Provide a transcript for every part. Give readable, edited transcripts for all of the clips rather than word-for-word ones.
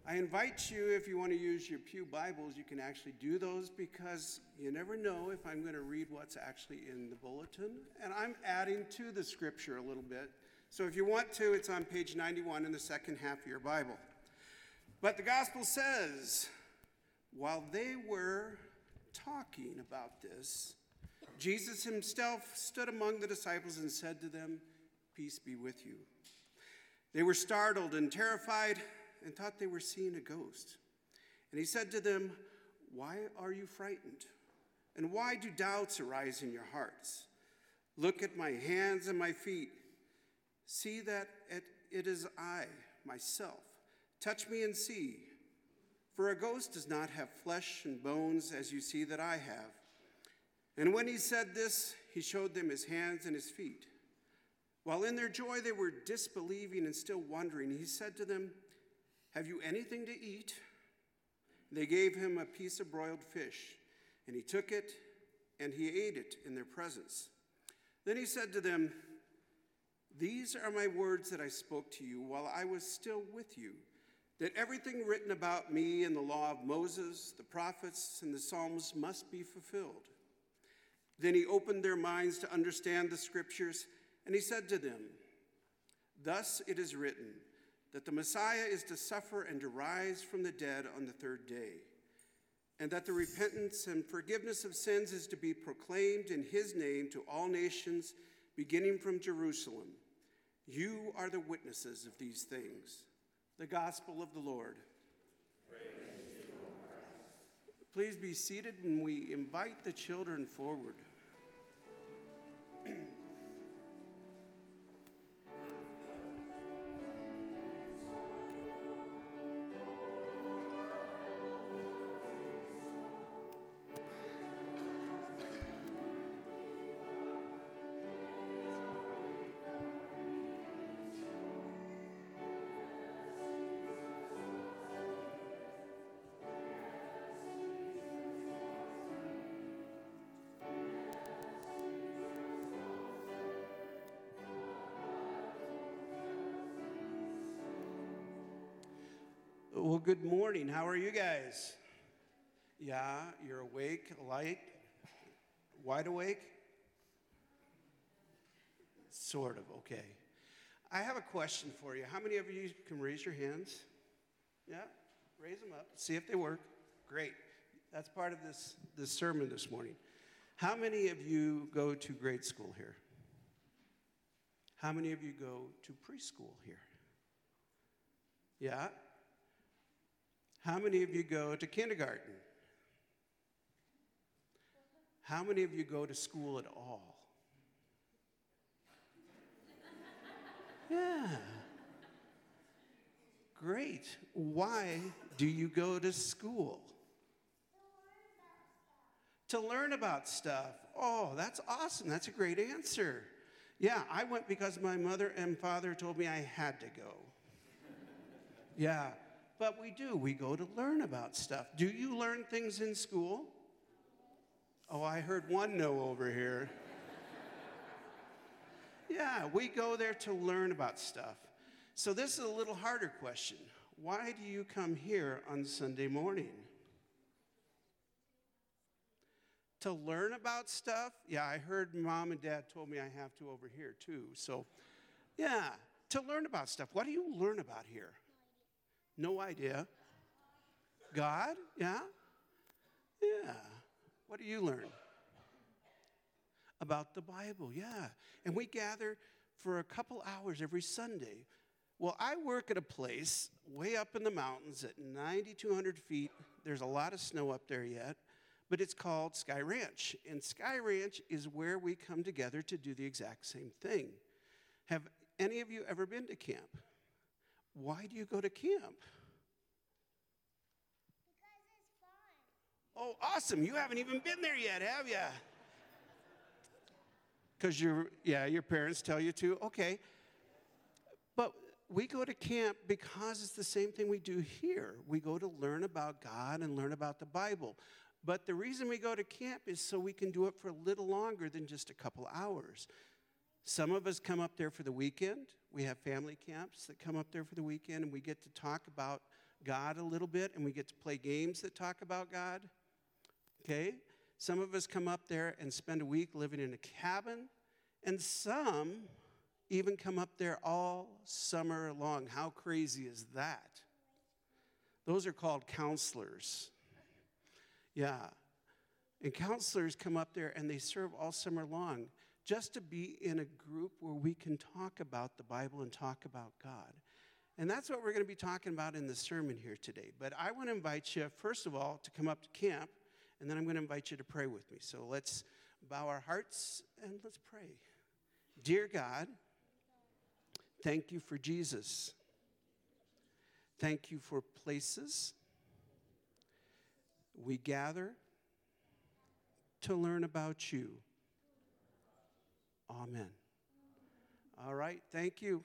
I invite you, if you want to use your pew Bibles, you can actually do those because you never know if I'm going to read what's actually in the bulletin. And I'm adding to the scripture a little bit. So if you want to, it's on page 91 in the second half of your Bible. But the gospel says, while they were talking about this, Jesus himself stood among the disciples and said to them, "Peace be with you." They were startled and terrified and thought they were seeing a ghost. And he said to them, "Why are you frightened? And why do doubts arise in your hearts? Look at my hands and my feet. See that it is I, myself. Touch me and see. For a ghost does not have flesh and bones as you see that I have." And when he said this, he showed them his hands and his feet. While in their joy they were disbelieving and still wondering, he said to them, "Have you anything to eat?" They gave him a piece of broiled fish, and he took it, and he ate it in their presence. Then he said to them, "These are my words that I spoke to you while I was still with you, that everything written about me in the law of Moses, the prophets, and the Psalms must be fulfilled." Then he opened their minds to understand the scriptures, and he said to them, "Thus it is written, that the Messiah is to suffer and to rise from the dead on the third day, and that the repentance and forgiveness of sins is to be proclaimed in his name to all nations, beginning from Jerusalem. You are the witnesses of these things." The gospel of the Lord. Praise to you, Lord. Please be seated, and we invite the children forward. Well, good morning. How are you guys? Yeah, you're awake, light, wide awake? Sort of, okay. I have a question for you. How many of you can raise your hands? Yeah, raise them up. See if they work. Great. That's part of this sermon this morning. How many of you go to grade school here? How many of you go to preschool here? Yeah? How many of you go to kindergarten? How many of you go to school at all? Yeah. Great. Why do you go to school? To learn about stuff. Oh, that's awesome. That's a great answer. Yeah, I went because my mother and father told me I had to go. Yeah. But we do. We go to learn about stuff. Do you learn things in school? Oh, I heard one no over here. Yeah, we go there to learn about stuff. So this is a little harder question. Why do you come here on Sunday morning? To learn about stuff? Yeah, I heard Mom and Dad told me I have to over here too. So, yeah, to learn about stuff. What do you learn about here? No idea. God? Yeah? Yeah. What do you learn? About the Bible, yeah. And we gather for a couple hours every Sunday. Well, I work at a place way up in the mountains at 9,200 feet. There's a lot of snow up there yet, but it's called Sky Ranch. And Sky Ranch is where we come together to do the exact same thing. Have any of you ever been to camp? Why do you go to camp? Because it's fun. Oh, awesome. You haven't even been there yet, have you? Because your parents tell you to? Okay. But we go to camp because it's the same thing we do here. We go to learn about God and learn about the Bible. But the reason we go to camp is so we can do it for a little longer than just a couple hours. Some of us come up there for the weekend. We have family camps that come up there for the weekend, and we get to talk about God a little bit, and we get to play games that talk about God. Okay? Some of us come up there and spend a week living in a cabin, and some even come up there all summer long. How crazy is that? Those are called counselors. Yeah. And counselors come up there and they serve all summer long just to be in a group where we can talk about the Bible and talk about God. And that's what we're going to be talking about in the sermon here today. But I want to invite you, first of all, to come up to camp, and then I'm going to invite you to pray with me. So let's bow our hearts and let's pray. Dear God, thank you for Jesus. Thank you for places we gather to learn about you. Amen. All right, thank you.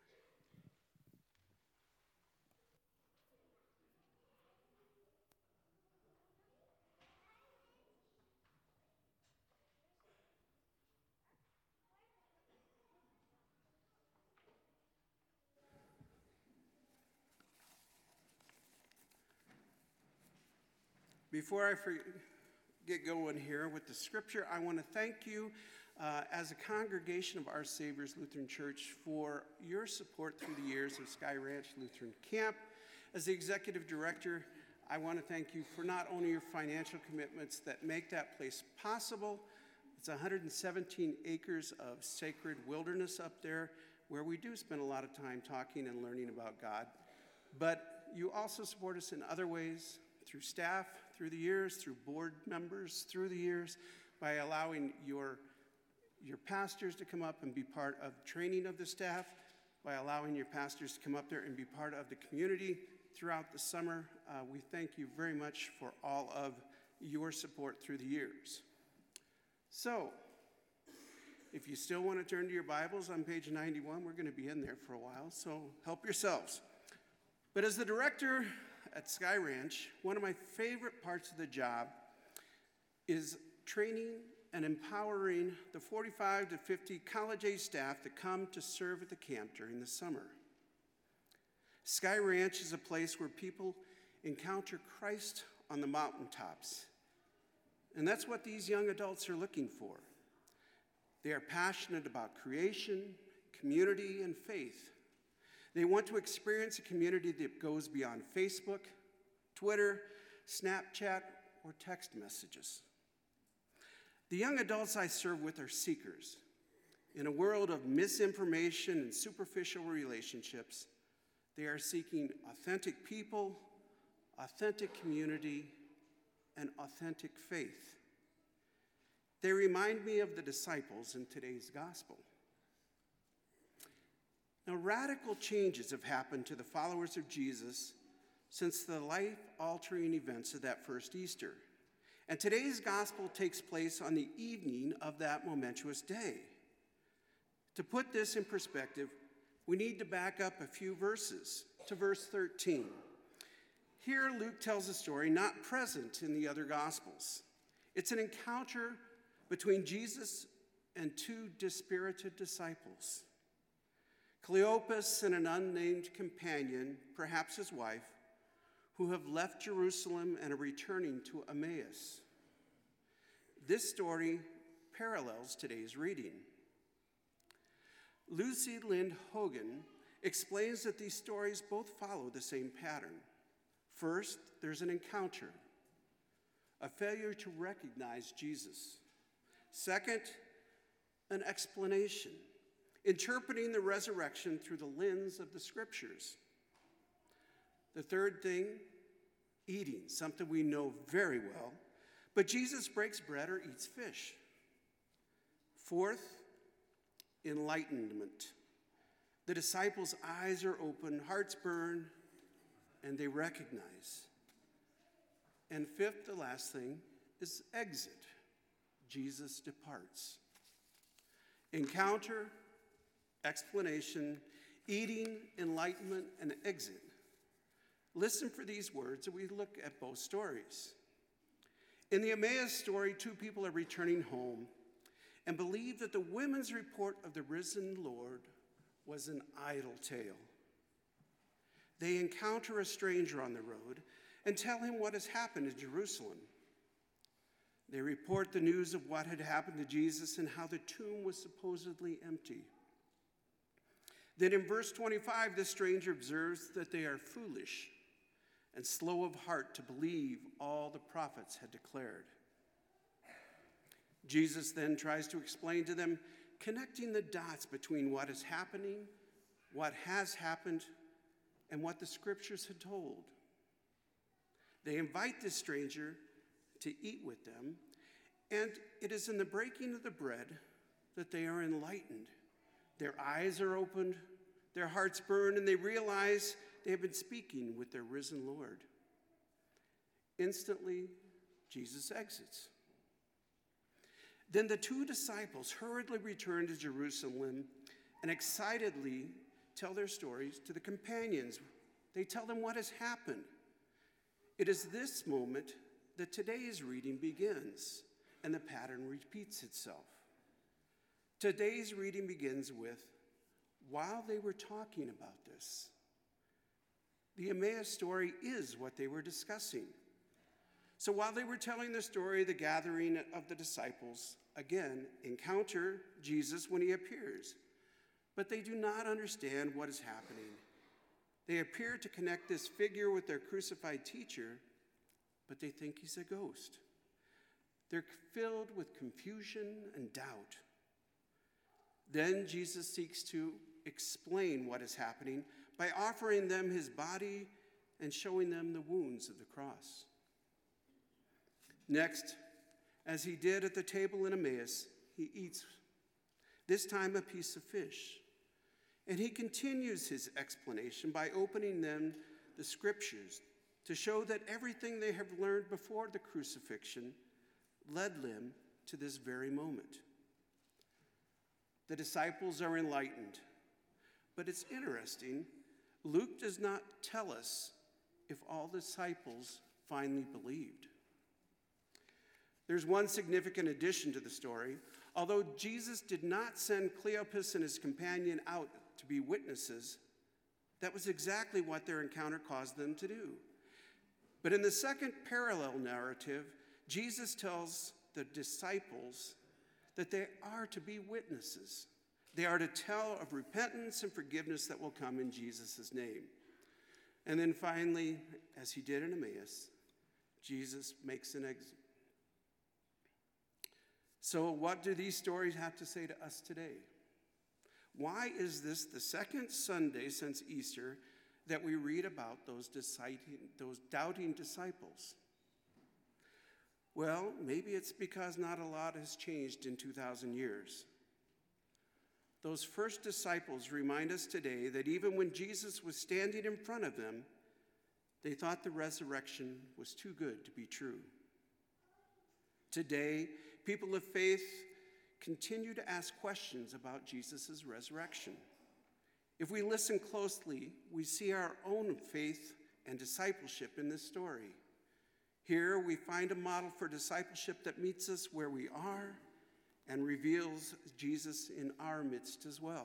Before I get going here with the scripture, I want to thank you as a congregation of Our Savior's Lutheran Church for your support through the years of Sky Ranch Lutheran Camp. As the executive director, I want to thank you for not only your financial commitments that make that place possible. It's 117 acres of sacred wilderness up there where we do spend a lot of time talking and learning about God. But you also support us in other ways, through staff, through the years, through board members, through the years, by allowing your pastors to come up and be part of the training of the staff, by allowing your pastors to come up there and be part of the community throughout the summer. We thank you very much for all of your support through the years. So, if you still want to turn to your Bibles on page 91, we're going to be in there for a while, so help yourselves. But as the director at Sky Ranch, one of my favorite parts of the job is training and empowering the 45 to 50 college-age staff that come to serve at the camp during the summer. Sky Ranch is a place where people encounter Christ on the mountaintops. And that's what these young adults are looking for. They are passionate about creation, community, and faith. They want to experience a community that goes beyond Facebook, Twitter, Snapchat, or text messages. The young adults I serve with are seekers. In a world of misinformation and superficial relationships, they are seeking authentic people, authentic community, and authentic faith. They remind me of the disciples in today's gospel. Now, radical changes have happened to the followers of Jesus since the life-altering events of that first Easter. And today's gospel takes place on the evening of that momentous day. To put this in perspective, we need to back up a few verses to verse 13. Here, Luke tells a story not present in the other gospels. It's an encounter between Jesus and two dispirited disciples. Cleopas and an unnamed companion, perhaps his wife, who have left Jerusalem and are returning to Emmaus. This story parallels today's reading. Lucy Lind Hogan explains that these stories both follow the same pattern. First, there's an encounter, a failure to recognize Jesus. Second, an explanation, interpreting the resurrection through the lens of the scriptures. The third thing, eating, something we know very well, but Jesus breaks bread or eats fish. Fourth, enlightenment. The disciples' eyes are open, hearts burn, and they recognize. And fifth, the last thing, is exit. Jesus departs. Encounter, explanation, eating, enlightenment, and exit. Listen for these words as we look at both stories. In the Emmaus story, two people are returning home and believe that the women's report of the risen Lord was an idle tale. they encounter a stranger on the road and tell him what has happened in Jerusalem. They report the news of what had happened to Jesus and how the tomb was supposedly empty. Then in verse 25, the stranger observes that they are foolish and slow of heart to believe all the prophets had declared. Jesus then tries to explain to them, connecting the dots between what is happening, what has happened, and what the scriptures had told. They invite this stranger to eat with them, and it is in the breaking of the bread that they are enlightened. Their eyes are opened, their hearts burn, and they realize they have been speaking with their risen Lord. Instantly, Jesus exits. Then the two disciples hurriedly return to Jerusalem and excitedly tell their stories to the companions. They tell them what has happened. It is this moment that today's reading begins, and the pattern repeats itself. Today's reading begins with, while they were talking about this. The Emmaus story is what they were discussing. So while they were telling the story, the gathering of the disciples again encounter Jesus when he appears, but they do not understand what is happening. They appear to connect this figure with their crucified teacher, but they think he's a ghost. They're filled with confusion and doubt. Then Jesus seeks to explain what is happening by offering them his body and showing them the wounds of the cross. Next, as he did at the table in Emmaus, he eats, this time a piece of fish. And he continues his explanation by opening them the scriptures to show that everything they have learned before the crucifixion led them to this very moment. The disciples are enlightened, but it's interesting, Luke does not tell us if all disciples finally believed. There's one significant addition to the story. Although Jesus did not send Cleopas and his companion out to be witnesses, that was exactly what their encounter caused them to do. But in the second parallel narrative, Jesus tells the disciples that they are to be witnesses. They are to tell of repentance and forgiveness that will come in Jesus' name. And then finally, as he did in Emmaus, Jesus makes an exit. So what do these stories have to say to us today? Why is this the second Sunday since Easter that we read about those doubting disciples? Well, maybe it's because not a lot has changed in 2,000 years. Those first disciples remind us today that even when Jesus was standing in front of them, they thought the resurrection was too good to be true. Today, people of faith continue to ask questions about Jesus' resurrection. If we listen closely, we see our own faith and discipleship in this story. Here we find a model for discipleship that meets us where we are and reveals Jesus in our midst as well.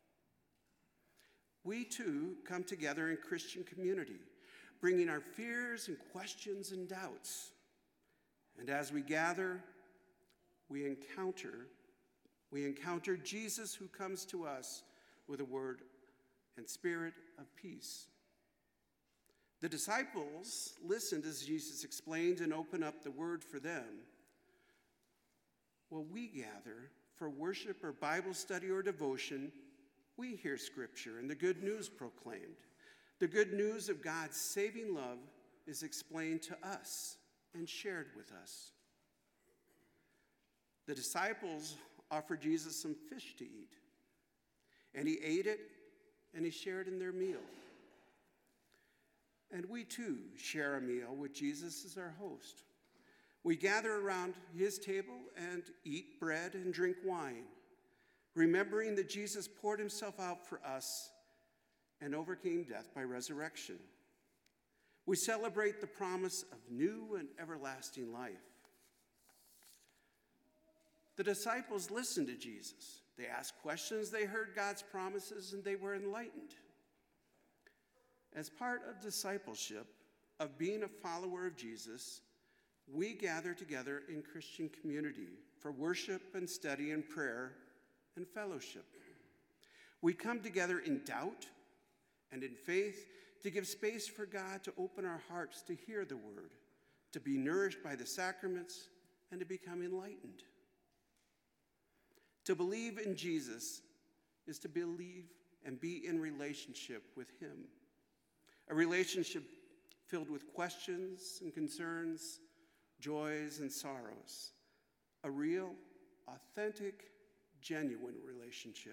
We too come together in Christian community, bringing our fears and questions and doubts. And as we gather, we encounter Jesus who comes to us with a word and spirit of peace. The disciples listened as Jesus explained and opened up the word for them. While we gather for worship or Bible study or devotion, we hear scripture and the good news proclaimed. The good news of God's saving love is explained to us and shared with us. The disciples offered Jesus some fish to eat, and he ate it and he shared in their meal. And we too share a meal with Jesus as our host. We gather around his table and eat bread and drink wine, remembering that Jesus poured himself out for us and overcame death by resurrection. We celebrate the promise of new and everlasting life. The disciples listened to Jesus. They asked questions, they heard God's promises, and they were enlightened. As part of discipleship, of being a follower of Jesus, we gather together in Christian community for worship and study and prayer and fellowship. We come together in doubt and in faith to give space for God to open our hearts to hear the word, to be nourished by the sacraments, and to become enlightened. To believe in Jesus is to believe and be in relationship with him, a relationship filled with questions and concerns, joys and sorrows, a real, authentic, genuine relationship.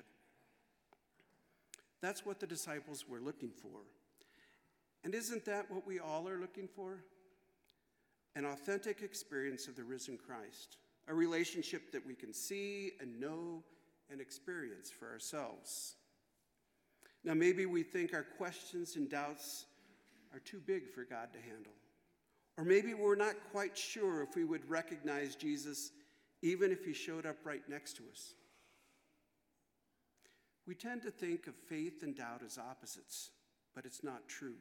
That's what the disciples were looking for. And isn't that what we all are looking for? An authentic experience of the risen Christ, a relationship that we can see and know and experience for ourselves. Now, maybe we think our questions and doubts are too big for God to handle. Or maybe we're not quite sure if we would recognize Jesus even if he showed up right next to us. We tend to think of faith and doubt as opposites, but it's not true.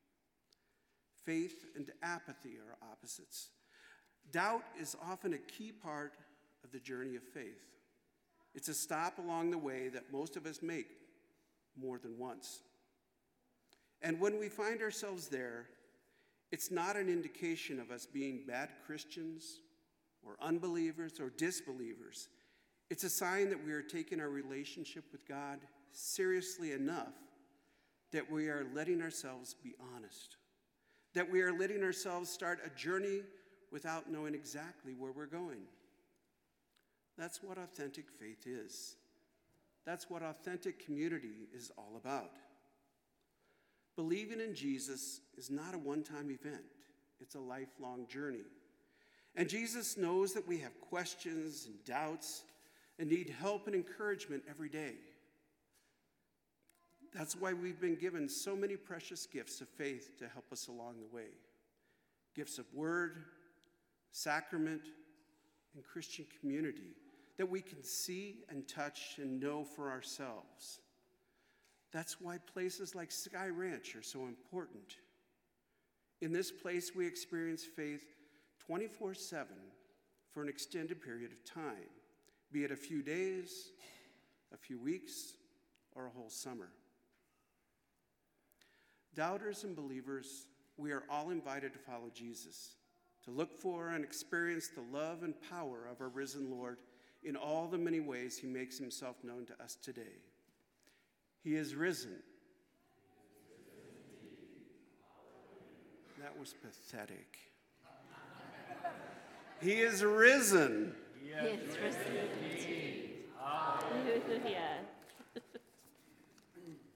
Faith and apathy are opposites. Doubt is often a key part of the journey of faith. It's a stop along the way that most of us make more than once. And when we find ourselves there, it's not an indication of us being bad Christians or unbelievers or disbelievers. It's a sign that we are taking our relationship with God seriously enough that we are letting ourselves be honest, that we are letting ourselves start a journey without knowing exactly where we're going. That's what authentic faith is. That's what authentic community is all about. Believing in Jesus is not a one-time event. It's a lifelong journey. And Jesus knows that we have questions and doubts and need help and encouragement every day. That's why we've been given so many precious gifts of faith to help us along the way. Gifts of word, sacrament, and Christian community that we can see and touch and know for ourselves. That's why places like Sky Ranch are so important. In this place, we experience faith 24/7 for an extended period of time, be it a few days, a few weeks, or a whole summer. Doubters and believers, we are all invited to follow Jesus, to look for and experience the love and power of our risen Lord in all the many ways he makes himself known to us today. He is risen. That was pathetic. He is risen. He is risen indeed. Hallelujah.